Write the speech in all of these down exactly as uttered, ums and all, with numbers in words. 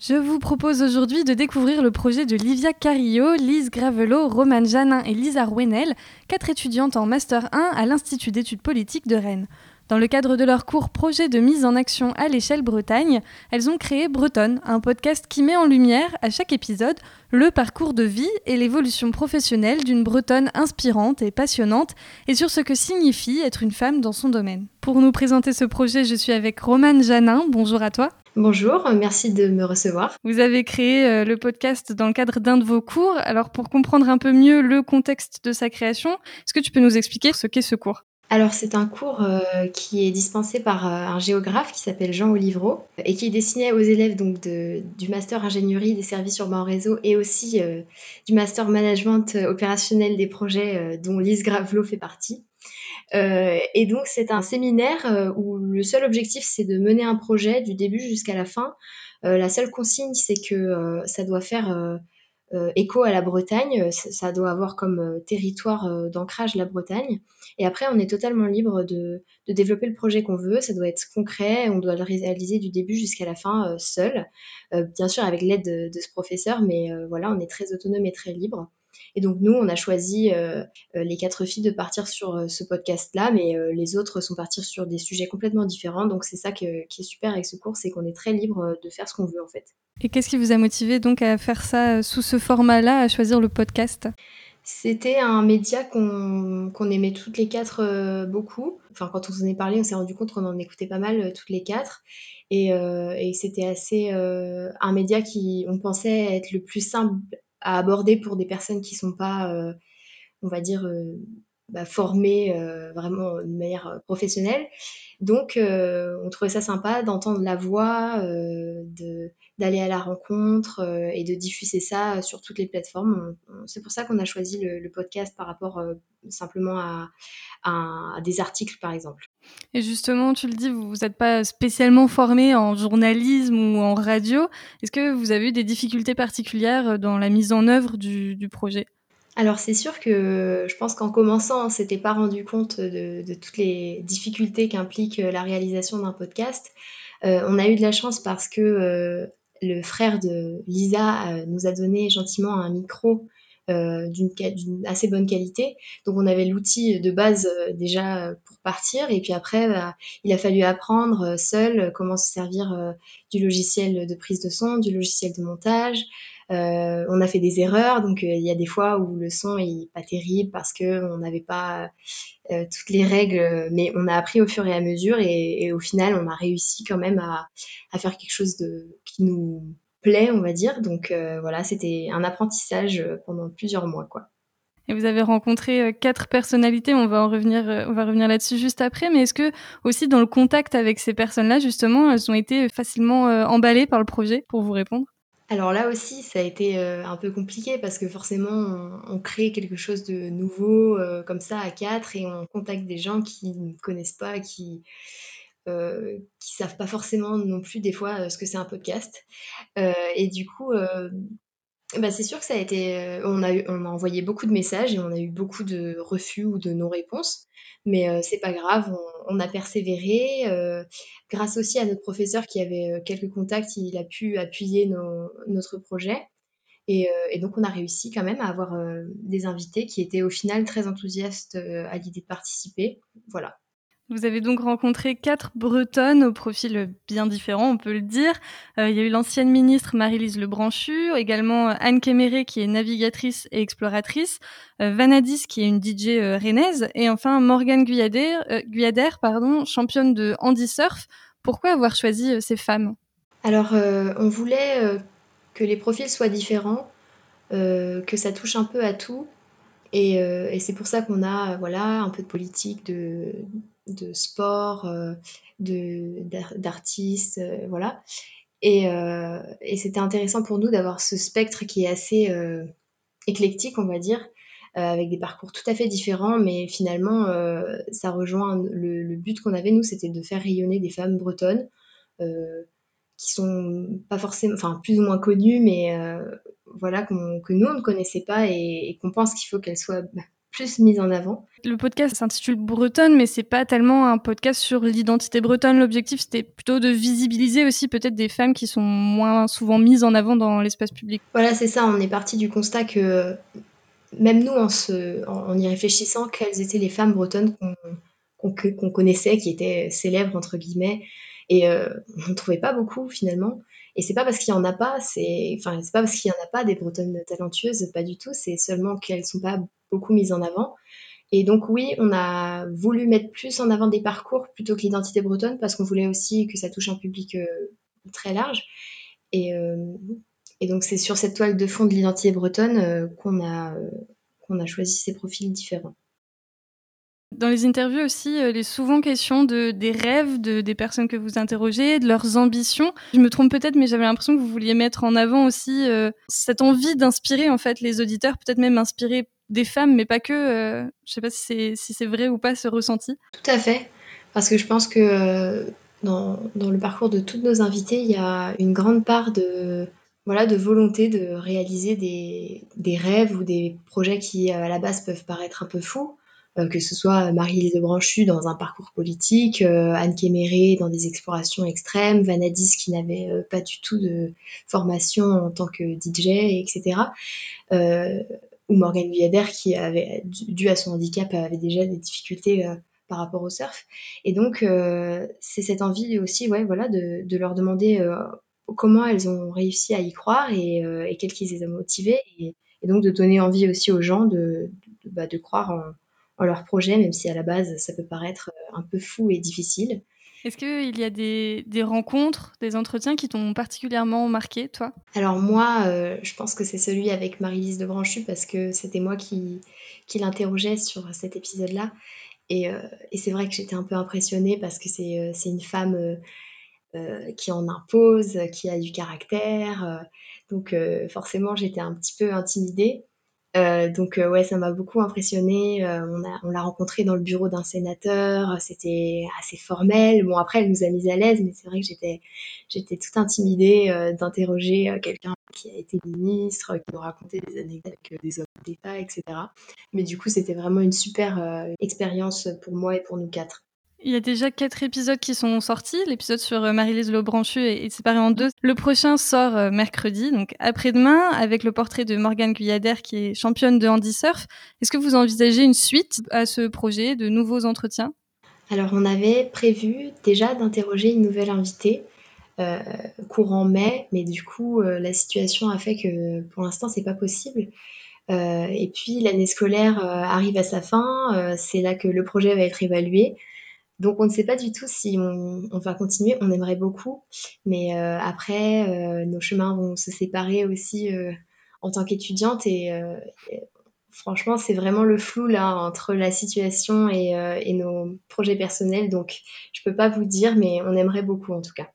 Je vous propose aujourd'hui de découvrir le projet de Livia Carillo, Lise Gravelot, Romane Janin et Lisa Rouenel, quatre étudiantes en Master un à l'Institut d'études politiques de Rennes. Dans le cadre de leur cours Projet de mise en action à l'échelle Bretagne, elles ont créé Bretonne, un podcast qui met en lumière, à chaque épisode, le parcours de vie et l'évolution professionnelle d'une Bretonne inspirante et passionnante, et sur ce que signifie être une femme dans son domaine. Pour nous présenter ce projet, je suis avec Romane Janin. Bonjour à toi. Bonjour, merci de me recevoir. Vous avez créé euh, le podcast dans le cadre d'un de vos cours. Alors pour comprendre un peu mieux le contexte de sa création, est-ce que tu peux nous expliquer ce qu'est ce cours ? Alors c'est un cours euh, qui est dispensé par euh, un géographe qui s'appelle Jean Olivreau et qui est destiné aux élèves donc, de, du master ingénierie des services urbains réseau et aussi euh, du master management opérationnel des projets euh, dont Lise Gravelot fait partie. Euh, et donc c'est un séminaire euh, où le seul objectif c'est de mener un projet du début jusqu'à la fin. Euh, la seule consigne c'est que euh, ça doit faire euh, euh, écho à la Bretagne, ça, ça doit avoir comme euh, territoire euh, d'ancrage la Bretagne. Et après on est totalement libre de, de développer le projet qu'on veut, ça doit être concret, on doit le réaliser du début jusqu'à la fin euh, seul, euh, bien sûr avec l'aide de, de ce professeur, mais euh, voilà, on est très autonome et très libre. Et donc nous, on a choisi, euh, euh, les quatre filles, de partir sur euh, ce podcast-là, mais euh, les autres sont partis sur des sujets complètement différents. Donc c'est ça que, qui est super avec ce cours, c'est qu'on est très libre euh, de faire ce qu'on veut en fait. Et qu'est-ce qui vous a motivé donc à faire ça sous ce format-là, à choisir le podcast ? C'était un média qu'on, qu'on aimait toutes les quatre euh, beaucoup. Enfin, quand on s'en est parlé, on s'est rendu compte qu'on en écoutait pas mal euh, toutes les quatre. Et, euh, et c'était assez euh, un média qui, on pensait être le plus simple à aborder pour des personnes qui sont pas, euh, on va dire, euh, bah, formées euh, vraiment de manière euh, professionnelle. Donc, euh, on trouvait ça sympa d'entendre la voix, euh, de, d'aller à la rencontre euh, et de diffuser ça sur toutes les plateformes. On- on- c'est pour ça qu'on a choisi le, le podcast par rapport euh, simplement à, à- à des articles, par exemple. Et justement, tu le dis, vous n'êtes pas spécialement formé en journalisme ou en radio. Est-ce que vous avez eu des difficultés particulières dans la mise en œuvre du, du projet ? Alors c'est sûr que je pense qu'en commençant, on s'était pas rendu compte de, de toutes les difficultés qu'implique euh, la réalisation d'un podcast. Euh, on a eu de la chance parce que euh, le frère de Lisa euh, nous a donné gentiment un micro euh, d'une, d'une assez bonne qualité. Donc on avait l'outil de base euh, déjà pour partir. Et puis après, bah, il a fallu apprendre euh, seul euh, comment se servir euh, du logiciel de prise de son, du logiciel de montage. Euh, on a fait des erreurs, donc euh, il y a des fois où le son est pas terrible parce que on n'avait pas euh, toutes les règles, mais on a appris au fur et à mesure et, et au final on a réussi quand même à, à faire quelque chose de qui nous plaît, on va dire. Donc euh, voilà, c'était un apprentissage pendant plusieurs mois, quoi. Et vous avez rencontré euh, quatre personnalités, on va en revenir, euh, on va revenir là-dessus juste après, mais est-ce que aussi dans le contact avec ces personnes-là, justement, elles ont été facilement euh, emballées par le projet pour vous répondre ? Alors là aussi, ça a été euh, un peu compliqué parce que forcément, on, on crée quelque chose de nouveau euh, comme ça à quatre et on contacte des gens qui ne connaissent pas, qui euh, qui savent pas forcément non plus des fois euh, ce que c'est un podcast. Euh, et du coup, euh, bah, c'est sûr que ça a été. euh, on a eu, on a envoyé beaucoup de messages et on a eu beaucoup de refus ou de non-réponses. Mais euh, c'est pas grave, on, on a persévéré. Euh, grâce aussi à notre professeur qui avait euh, quelques contacts, il a pu appuyer nos- notre projet. Et, euh, et donc on a réussi quand même à avoir euh, des invités qui étaient au final très enthousiastes euh, à l'idée de participer. Voilà. Vous avez donc rencontré quatre Bretonnes au profil bien différent, on peut le dire. Euh, il y a eu l'ancienne ministre Marie-Lise Lebranchu, également Anne Kéméré qui est navigatrice et exploratrice, euh, Vanadis qui est une D J euh, rennaise, et enfin Morgane Guyader, euh, Guyader pardon, championne de handi-surf. Pourquoi avoir choisi euh, ces femmes ? Alors, euh, on voulait euh, que les profils soient différents, euh, que ça touche un peu à tout. Et, euh, et c'est pour ça qu'on a euh, voilà, un peu de politique, de, de sport, euh, de, d'ar- d'artistes, euh, voilà. Et, euh, et c'était intéressant pour nous d'avoir ce spectre qui est assez euh, éclectique, on va dire, euh, avec des parcours tout à fait différents, mais finalement, euh, ça rejoint le, le but qu'on avait, nous, c'était de faire rayonner des femmes bretonnes. euh, qui sont pas forcément, enfin plus ou moins connues, mais euh, voilà, qu'on- que nous on ne connaissait pas et, et qu'on pense qu'il faut qu'elles soient bah, plus mises en avant. Le podcast s'intitule Bretonne, mais c'est pas tellement un podcast sur l'identité bretonne. L'objectif, c'était plutôt de visibiliser aussi peut-être des femmes qui sont moins souvent mises en avant dans l'espace public. Voilà, c'est ça. On est parti du constat que même nous, en, se, en, en y réfléchissant, quelles étaient les femmes bretonnes qu'on, qu'on, qu'on connaissait, qui étaient célèbres, entre guillemets, et euh, on ne trouvait pas beaucoup, finalement. Et c'est pas parce qu'il y en a pas, c'est, enfin, c'est pas parce qu'il y en a pas des bretonnes talentueuses, pas du tout, c'est seulement qu'elles sont pas beaucoup mises en avant. Et donc oui, on a voulu mettre plus en avant des parcours plutôt que l'identité bretonne, parce qu'on voulait aussi que ça touche un public euh, très large. Et, euh, et donc c'est sur cette toile de fond de l'identité bretonne euh, qu'on a, euh, qu'on a choisi ces profils différents. Dans les interviews aussi, il est souvent question de, des rêves de, des personnes que vous interrogez, de leurs ambitions. Je me trompe peut-être, mais j'avais l'impression que vous vouliez mettre en avant aussi euh, cette envie d'inspirer en fait les auditeurs, peut-être même inspirer des femmes, mais pas que. Euh, je sais pas si c'est, si c'est vrai ou pas ce ressenti. Tout à fait, parce que je pense que euh, dans, dans le parcours de toutes nos invitées, il y a une grande part de, voilà, de volonté de réaliser des, des rêves ou des projets qui, à la base, peuvent paraître un peu fous. Euh, que ce soit Marie-Lise Lebranchu dans un parcours politique, euh, Anne Kéméré dans des explorations extrêmes, Vanadis qui n'avait euh, pas du tout de formation en tant que D J, et cetera. Euh, ou Morgane Guyader qui, avait, dû à son handicap, avait déjà des difficultés euh, par rapport au surf. Et donc, euh, c'est cette envie aussi ouais, voilà, de, de leur demander euh, comment elles ont réussi à y croire et, euh, et qu'est-ce qui les a motivées. Et, et donc, de donner envie aussi aux gens de, de, bah, de croire en en leur projet, même si à la base, ça peut paraître un peu fou et difficile. Est-ce qu'il y a des, des rencontres, des entretiens qui t'ont particulièrement marqué, toi ? Alors moi, euh, je pense que c'est celui avec Marie-Lise Lebranchu, parce que c'était moi qui, qui l'interrogeais sur cet épisode-là. Et, euh, et c'est vrai que j'étais un peu impressionnée, parce que c'est, euh, c'est une femme euh, euh, qui en impose, qui a du caractère. Euh, donc euh, forcément, j'étais un petit peu intimidée. Euh, donc euh, ouais, ça m'a beaucoup impressionnée. Euh, on, a, on l'a rencontrée dans le bureau d'un sénateur, c'était assez formel. Bon, après, elle nous a mis à l'aise, mais c'est vrai que j'étais, j'étais toute intimidée euh, d'interroger euh, quelqu'un qui a été ministre, qui nous racontait des anecdotes avec des hommes d'État, et cetera. Mais du coup, c'était vraiment une super euh, expérience pour moi et pour nous quatre. Il y a déjà quatre épisodes qui sont sortis. L'épisode sur Marie-Lise Lebranchu est séparé en deux. Le prochain sort mercredi, donc après-demain, avec le portrait de Morgane Guyader, qui est championne de handi-surf. Est-ce que vous envisagez une suite à ce projet, de nouveaux entretiens ? Alors, on avait prévu déjà d'interroger une nouvelle invitée euh, courant mai, mais du coup, euh, la situation a fait que pour l'instant, c'est pas possible. Euh, et puis, l'année scolaire euh, arrive à sa fin. Euh, c'est là que le projet va être évalué. Donc, on ne sait pas du tout si on, on va continuer. On aimerait beaucoup, mais euh, après, euh, nos chemins vont se séparer aussi euh, en tant qu'étudiante. Et, euh, et franchement, c'est vraiment le flou là entre la situation et, euh, et nos projets personnels. Donc, je peux pas vous dire, mais on aimerait beaucoup en tout cas.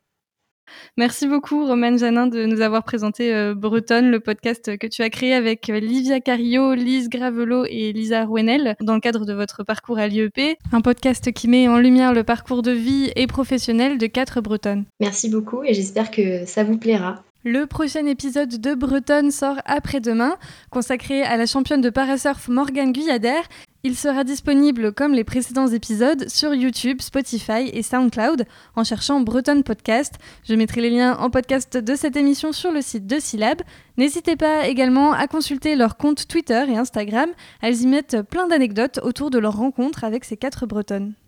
Merci beaucoup, Romane Janin, de nous avoir présenté euh, Bretonne, le podcast que tu as créé avec Livia Carillo, Lise Gravelot et Lisa Rouenel dans le cadre de votre parcours à l'I E P. Un podcast qui met en lumière le parcours de vie et professionnel de quatre Bretonnes. Merci beaucoup et j'espère que ça vous plaira. Le prochain épisode de Bretonne sort après-demain, consacré à la championne de parasurf Morgane Guyader. Il sera disponible, comme les précédents épisodes, sur YouTube, Spotify et SoundCloud en cherchant Bretonne Podcast. Je mettrai les liens en podcast de cette émission sur le site de Syllab. N'hésitez pas également à consulter leur compte Twitter et Instagram. Elles y mettent plein d'anecdotes autour de leur rencontre avec ces quatre Bretonnes.